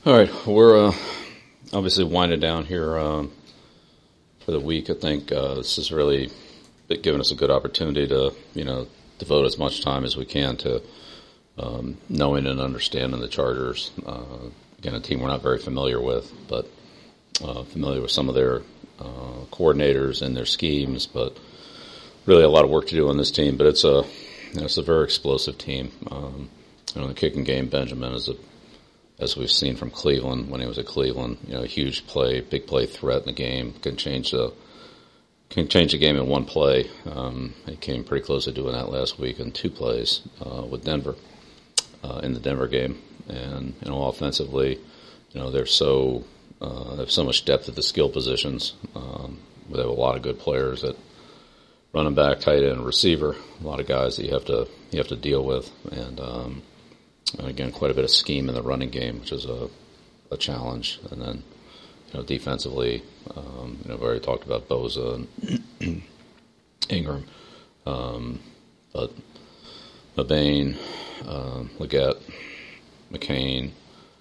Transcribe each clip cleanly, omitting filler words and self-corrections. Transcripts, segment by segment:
All right, we're obviously winding down here for the week. I think this has really given us a good opportunity to, devote as much time as we can to knowing and understanding the Chargers. Again, a team we're not very familiar with, but familiar with some of their coordinators and their schemes. But really, a lot of work to do on this team. But it's a very explosive team. The kicking game, Benjamin is as we've seen from Cleveland when he was at Cleveland, a huge play, big play threat in the game, can change the game in one play. He came pretty close to doing that last week in 2 plays with Denver in the Denver game. And offensively, they have so much depth at the skill positions. They have a lot of good players at running back, tight end, receiver. A lot of guys that you have to deal with, and again, quite a bit of scheme in the running game, which is a challenge. And then, defensively, we've already talked about Bosa and Ingram, but Mabane, Leggett, McCain,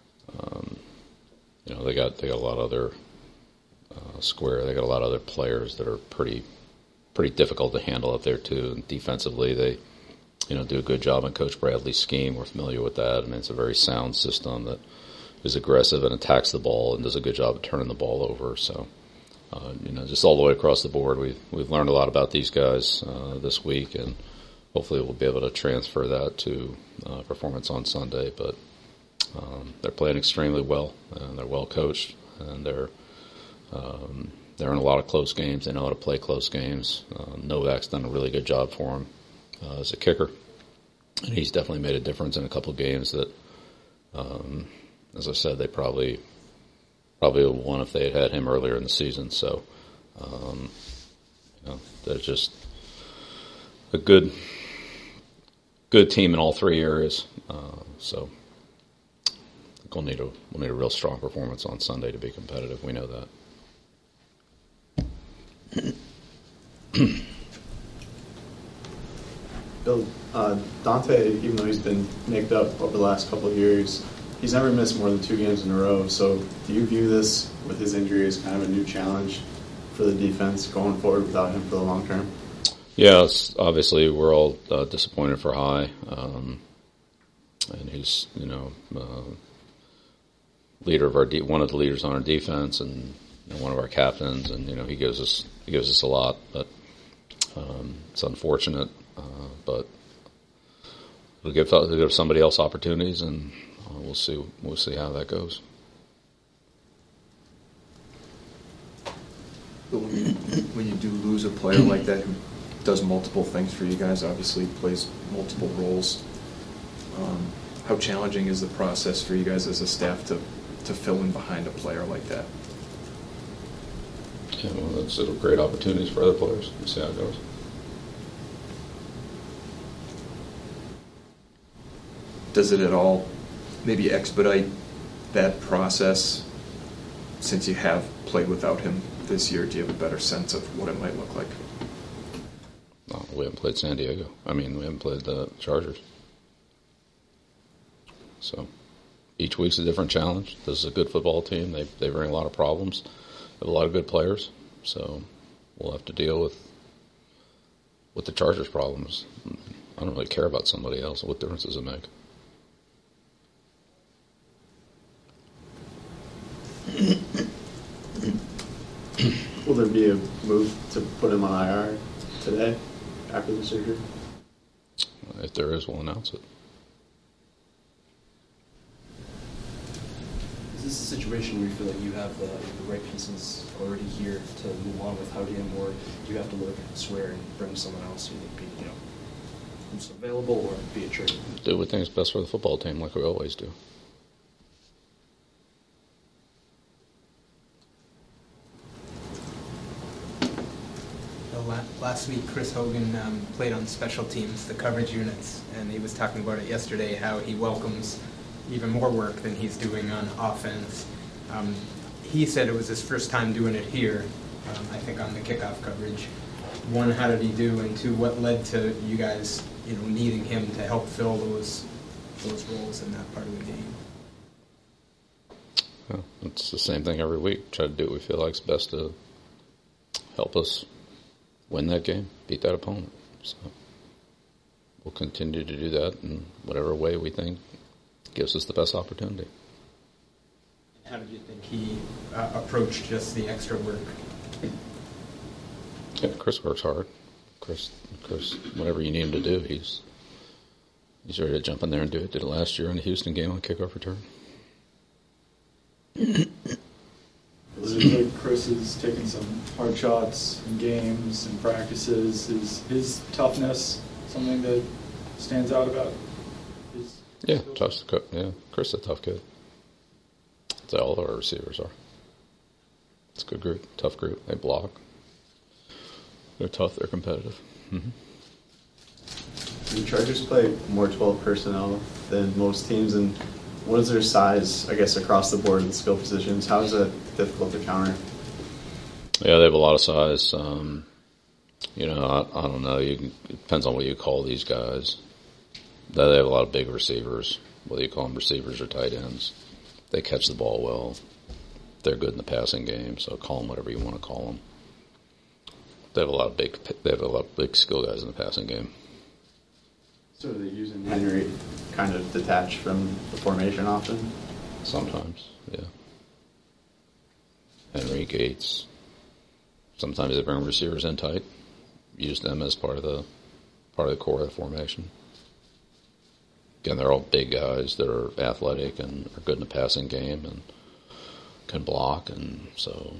they got a lot of other square. They got a lot of other players that are pretty difficult to handle up there too. And defensively, they do a good job in Coach Bradley's scheme. We're familiar with that. I mean, it's a very sound system that is aggressive and attacks the ball and does a good job of turning the ball over. So, just all the way across the board, we've learned a lot about these guys this week, and hopefully we'll be able to transfer that to performance on Sunday. But they're playing extremely well, and they're well coached, and they're in a lot of close games. They know how to play close games. Novak's done a really good job for them as a kicker, and he's definitely made a difference in a couple of games that, as I said, they probably would have won if they had him earlier in the season. So, they're just a good team in all 3 areas. So, I think we'll need a real strong performance on Sunday to be competitive. We know that. Bill, Dante, even though he's been nicked up over the last couple of years, he's never missed more than 2 games in a row. So do you view this with his injury as kind of a new challenge for the defense going forward without him for the long term? Yeah, obviously we're all disappointed for High. And he's, leader of one of the leaders on our defense, and one of our captains, and he gives us a lot. But it's unfortunate. But it'll give somebody else opportunities, and we'll see how that goes. But when you do lose a player like that who does multiple things for you guys, obviously plays multiple roles, how challenging is the process for you guys as a staff to fill in behind a player like that? Yeah, well, that's great opportunities for other players. We'll see how it goes. Does it at all maybe expedite that process since you have played without him this year? Do you have a better sense of what it might look like? No, we haven't played San Diego. we haven't played the Chargers. So each week's a different challenge. This is a good football team. They bring a lot of problems. They have a lot of good players. So we'll have to deal with the Chargers' problems. I don't really care about somebody else. What difference does it make? Will there be a move to put him on IR today after the surgery? If there is, we'll announce it. Is this a situation where you feel like you have the right pieces already here to move on with Howden, or do you have to look elsewhere and bring someone else who would be, who's available, or be a trade? Do what things best for the football team, like we always do. Last week, Chris Hogan played on special teams, the coverage units, and he was talking about it yesterday, how he welcomes even more work than he's doing on offense. He said it was his first time doing it here, I think on the kickoff coverage. One, how did he do? And two, what led to you guys, needing him to help fill those roles in that part of the game? Yeah, it's the same thing every week. Try to do what we feel like is best to help us win that game, beat that opponent. So we'll continue to do that in whatever way we think gives us the best opportunity. How did you think he approached just the extra work? Yeah, Chris works hard. Chris, whatever you need him to do, he's ready to jump in there and do it. Did it last year in the Houston game on kickoff return. It seems like Chris is taking some hard shots in games and practices. Is his toughness something that stands out about his Yeah, skills? yeah, Chris is a tough kid. That's all our receivers are. It's a good group, tough group. They block. They're tough. They're competitive. Mm-hmm. The Chargers play more 12 personnel than most teams, and what is their size, I guess, across the board in skill positions? How is that difficult to counter? Yeah, they have a lot of size. I don't know. It depends on what you call these guys. They have a lot of big receivers, whether you call them receivers or tight ends. They catch the ball well. They're good in the passing game, so call them whatever you want to call them. They have a lot of big skill guys in the passing game. So are they using Henry kind of detached from the formation often? Sometimes, yeah. Henry, Gates. Sometimes they bring receivers in tight. Use them as part of the core of the formation. Again, they're all big guys that are athletic and are good in the passing game and can block, and so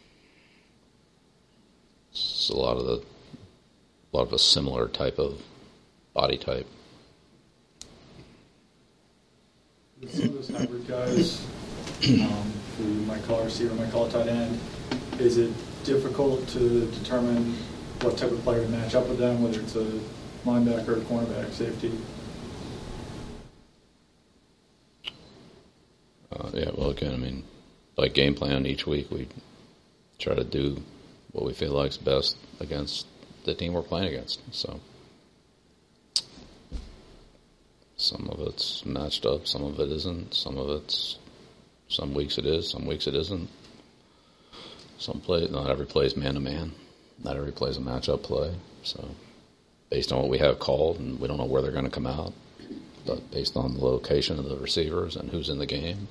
it's a lot of a similar type of body type. With some of those hybrid guys, who you might call a receiver, might call a tight end, is it difficult to determine what type of player to match up with them, whether it's a linebacker, cornerback, safety? Yeah, well, again, like game plan each week, we try to do what we feel like is best against the team we're playing against. So some of it's matched up, some of it isn't. Some weeks it is, some weeks it isn't. Not every play is man-to-man. Not every play is a matchup play. So based on what we have called, and we don't know where they're going to come out, but based on the location of the receivers and who's in the game,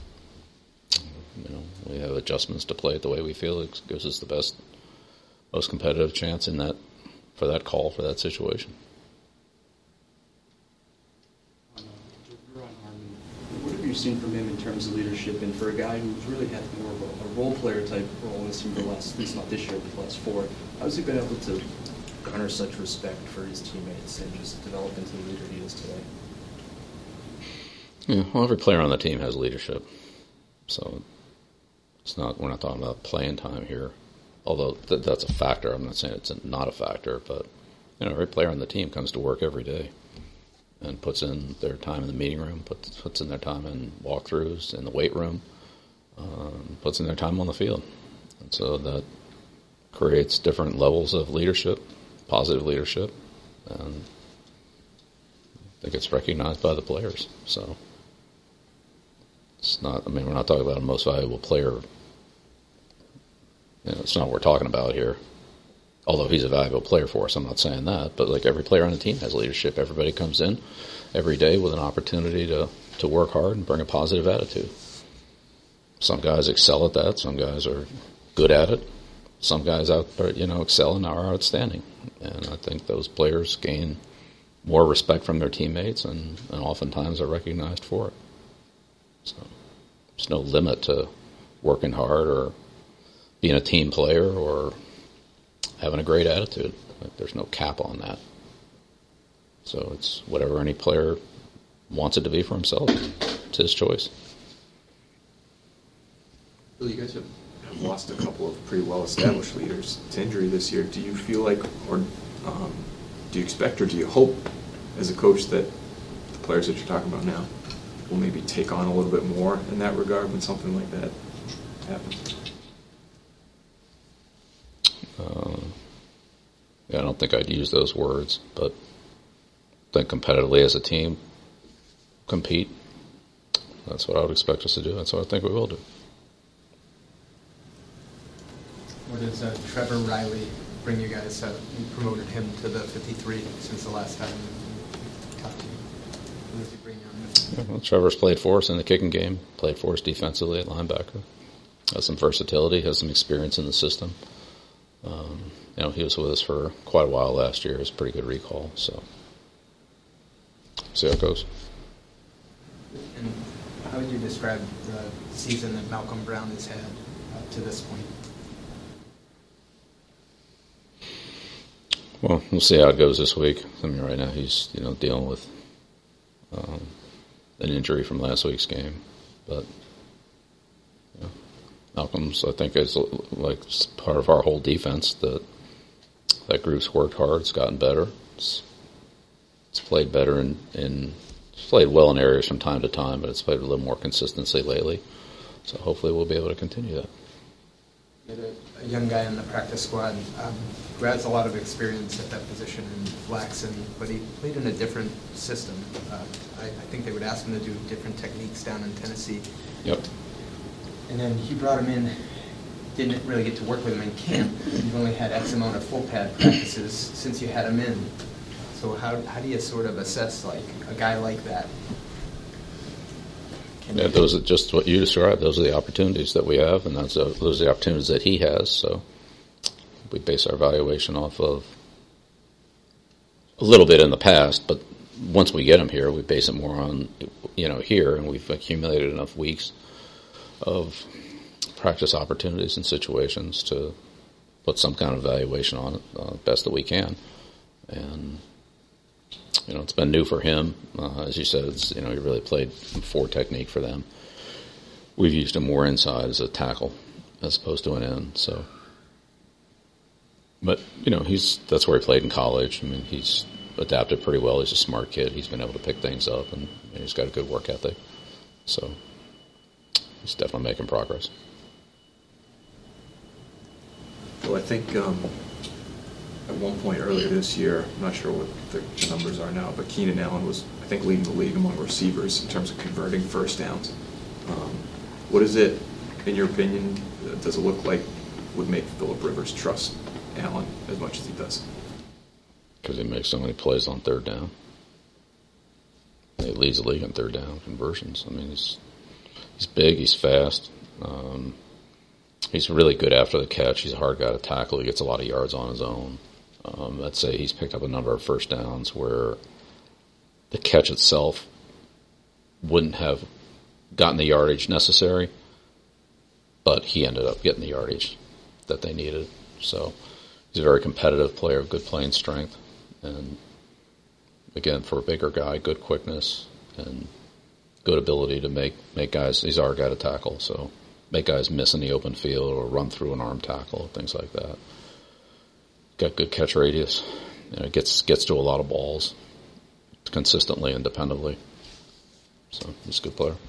we have adjustments to play it the way we feel it gives us the best, most competitive chance for that call, for that situation. Ron Harmon, what have you seen from him in terms of leadership, and for a guy who's really had more of a role player type role in this team for the last, at least not this year, but the last 4, how's he been able to garner such respect for his teammates and just develop into the leader he is today? Yeah, well, every player on the team has leadership, so we're not talking about playing time here, although that's a factor. I'm not saying it's not a factor, but every player on the team comes to work every day and puts in their time in the meeting room, puts in their time in walkthroughs, in the weight room, puts in their time on the field, and so that creates different levels of leadership, positive leadership, and it gets recognized by the players. So it's not, we're not talking about a most valuable player. It's not what we're talking about here. Although he's a valuable player for us, I'm not saying that. But like every player on the team has leadership. Everybody comes in every day with an opportunity to work hard and bring a positive attitude. Some guys excel at that. Some guys are good at it. Some guys excel and are outstanding. And I think those players gain more respect from their teammates and oftentimes are recognized for it. So there's no limit to working hard or being a team player or having a great attitude. There's no cap on that. So it's whatever any player wants it to be for himself. It's his choice. Bill, you guys have lost a couple of pretty well-established leaders to injury this year. Do you feel like, or do you expect, or do you hope as a coach that the players that you're talking about now will maybe take on a little bit more in that regard when something like that happens? I don't think I'd use those words, but I think competitively as a team, compete. that's what I would expect us to do. That's what I think we will do. What does Trevor Riley bring you guys? You promoted him to the 53 since the last time we talked to you. What does he bring you on this? Yeah, well, Trevor's played for us in the kicking game, played for us defensively at linebacker. Has some versatility, has some experience in the system. He was with us for quite a while last year. It was a pretty good recall. So, see how it goes. And how would you describe the season that Malcolm Brown has had to this point? Well, we'll see how it goes this week. I mean, right now he's dealing with an injury from last week's game, but Malcolm's, I think, is like part of our whole defense. That group's worked hard. It's gotten better. It's played better it's played well in areas from time to time, but it's played with a little more consistency lately. So hopefully we'll be able to continue that. You had a young guy in the practice squad who has a lot of experience at that position in Flaxen, but he played in a different system. I think they would ask him to do different techniques down in Tennessee. Yep. And then he brought him in, didn't really get to work with him in camp. You've only had X amount of full pad practices since you had him in. So how do you sort of assess like a guy like that? Yeah, those are just what you described. Those are the opportunities that we have, and those are the opportunities that he has. So we base our evaluation off of a little bit in the past, but once we get him here, we base it more on here, and we've accumulated enough weeks of practice opportunities and situations to put some kind of evaluation on it, best that we can. And it's been new for him. As you said, he really played 4 technique for them. We've used him more inside as a tackle as opposed to an end. So, but that's where he played in college. I mean, he's adapted pretty well. He's a smart kid. He's been able to pick things up, and he's got a good work ethic. So he's definitely making progress. Well, I think at one point earlier this year, I'm not sure what the numbers are now, but Keenan Allen was, I think, leading the league among receivers in terms of converting first downs. What is it, in your opinion, does it look like would make Phillip Rivers trust Allen as much as he does? Because he makes so many plays on third down. He leads the league in third down conversions. I mean, he's big, he's fast. He's really good after the catch. He's a hard guy to tackle. He gets a lot of yards on his own. I'd say he's picked up a number of first downs where the catch itself wouldn't have gotten the yardage necessary, but he ended up getting the yardage that they needed. So he's a very competitive player, good playing strength, and again, for a bigger guy, good quickness and good ability to make guys. He's our guy to tackle, so make guys miss in the open field or run through an arm tackle, things like that. Got good catch radius. Gets to a lot of balls consistently and dependably. So he's a good player.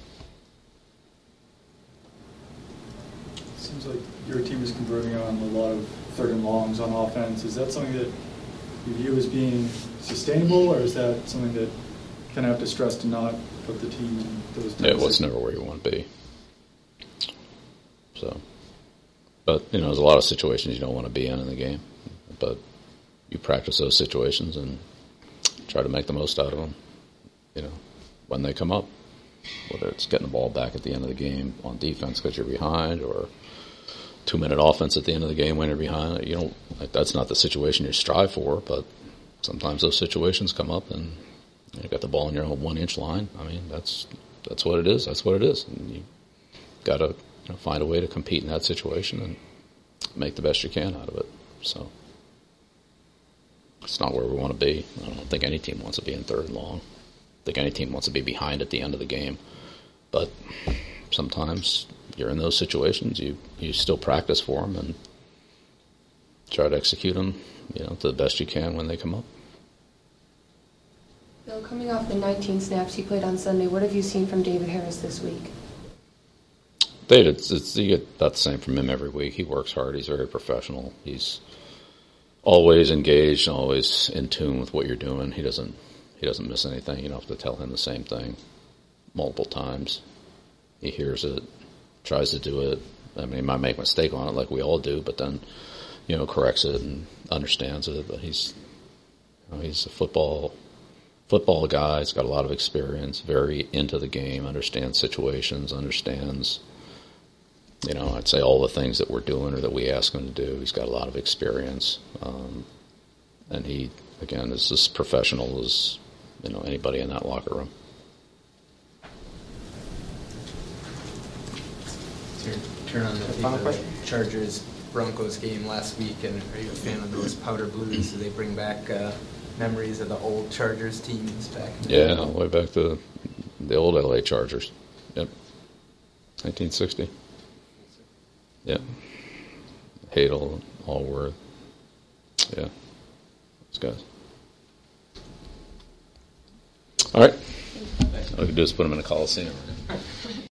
Seems like your team is converting on a lot of third and longs on offense. Is that something that you view as being sustainable, or is that something that kind of have to stress to not put the team in those types? Yeah, well, it's never where you want to be. So, but there's a lot of situations you don't want to be in the game, but you practice those situations and try to make the most out of them. When they come up, whether it's getting the ball back at the end of the game on defense because you're behind, or 2-minute offense at the end of the game when you're behind. That's not the situation you strive for, but sometimes those situations come up and you got the ball in your own 1-inch line. I mean, that's what it is. That's what it is, and you got to find a way to compete in that situation and make the best you can out of it. So it's not where we want to be. I don't think any team wants to be in third and long. I think any team wants to be behind at the end of the game. But sometimes you're in those situations. You still practice for them and try to execute them, to the best you can when they come up. Bill, coming off the 19 snaps he played on Sunday, what have you seen from David Harris this week? David, you get about the same from him every week. He works hard. He's very professional. He's always engaged, always in tune with what you're doing. He doesn't miss anything. You don't have to tell him the same thing multiple times. he hears it, tries to do it. I mean, he might make a mistake on it like we all do, but then, corrects it and understands it. But he's a football guy. He's got a lot of experience, very into the game, understands situations, understands, I'd say all the things that we're doing or that we ask him to do. He's got a lot of experience. And he, again, is as professional as, anybody in that locker room. Turn on the Chargers Broncos game last week, and are you a fan of those powder blues? Do they bring back memories of the old Chargers teams back? Yeah, way back to the old LA Chargers. Yep, 1960. Yep, Hadel, Allworth. Yeah, those guys. All right. All we can do is put them in a Coliseum.